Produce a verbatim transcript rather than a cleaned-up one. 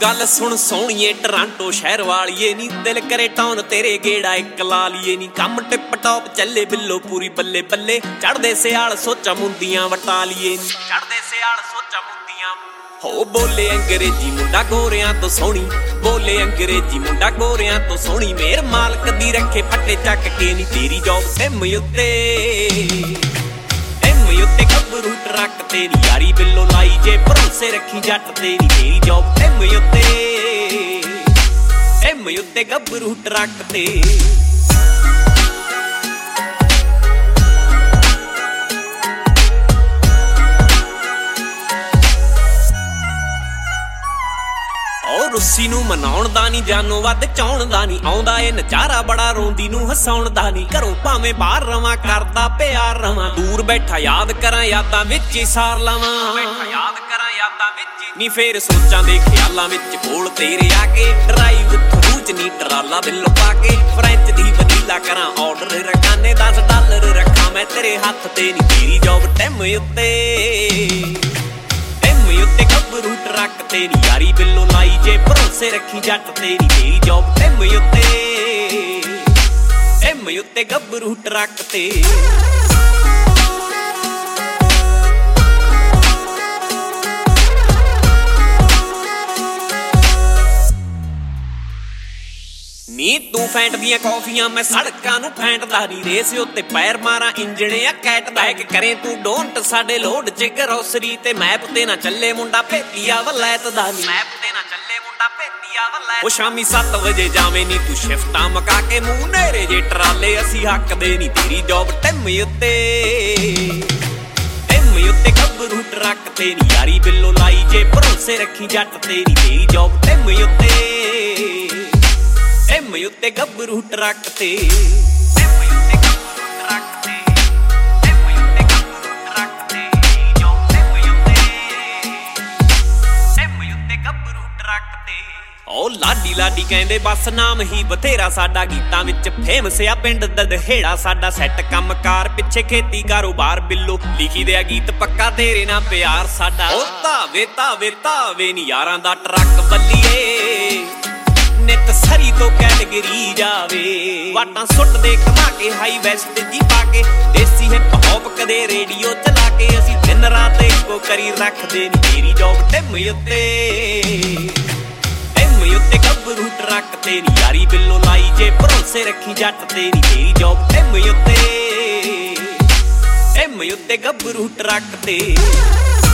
गल सुन सोहणीए टरांटो शहर वालीए नी दिल करे टाउन तेरे गेड़ा एक ला लीए नी कम टिप टॉप चले बिल्लो पूरी बल्ले बल्ले चढ़दे सियाल सोचा मुंदियां वटा लीए नी चढ़दे सियाल सोचा मुंदियां हो बोले अंग्रेजी मुंडा गोरियां तो सोहनी बोले अंग्रेजी मुंडा गोरियां तो सोहनी मेर मालक दी रखे फट्टे चक के नी तेरी जॉब सिम उत्ते उत्ते गभरू ट्रक तेरी यारी बिल्लो लाई जे भरोसे रखी जट तेरी तेरी जॉब सिम उत्ते सिम उत्ते गभरू ट्रक ते रुस्सी नूं मनाउण दा नी जानो वध चाउण दा नी आउंदा ए नचारा बड़ा रोंदी नूं हसाउण दा नी घरों भावें बाहर रवां करदा प्यार रवां दूर बैठा याद करां यादां विच ही सार लवां बैठा याद करां यादां विच नी फेर सोचां दे ख्यालां विच कोल तेरे आके ड्राइव थरू च नी टराला दिल पाके फ्रेंच दी वनीला करां आर्डर रखाने दस डॉलर रखां मैं तेरे हत्थ ते नी तेरी जॉब टिम उत्ते उत्ते गभरू ट्रक तेरी यारी बिल्लो लाई जे भरोसे रखी जट तेरी तेरी जॉब टिम उत्ते टिम उत्ते गभरू ट्रक ते नी तू फैंट दियां कॉफियां मैं सड़कां नूं फैंटदा नी रेस उत्ते पैर मारा इंजणे आ कैट बैक करे तू डोंट साडे लोड च ग्रोसरी ते मैप ते ना चले मुंडा भेतिया वलैत दा नी मैप ते ना चले मुंडा भेतिया वलैत ओ शामी सत्त बजे जावे नी तू शिफ्टां मका के मूंह नेरे जे ट्राले असी हक दे नी तेरी जॉब टिम उत्ते टिम उत्ते गभरू ट्रक तेरी यारी बिल्लो लाई जे भरोसे रखी जट तेरी तेरी जॉब टिम उत्ते टिम उत्ते गभरू ट्रक ते टिम उत्ते गभरू ट्रक ते टिम उत्ते गभरू ट्रक ते जो टिम उत्ते टिम उत्ते गभरू ट्रक ते ओ लाडी लाडी कहंदे बस नाम ही बथेरा साडा गीतां विच फेमस आ पिंड ददहेड़ा साडा सैट कमकार पिछे खेती कारोबार बिल्लो लिखी दिया गीत पक्का तेरे नाल प्यार साडा ओ तावे तावे तावे नी यारां दा ट्रक बल्लीए नित सरी तो कैटगरी जावे वाटां सुट दे कमा के हाई वेस्ट जी पाके देसी हिप हॉप कदे रेडियो चला के असी दिन रात एको करी रख दे नी तेरी जॉब टिम उत्ते टिम उत्ते गभरू ट्रक तेरी यारी बिल्लो लाई जे भरोसे रखी जट तेरी तेरी जॉब टिम उत्ते टिम उत्ते गभरू ट्रक ते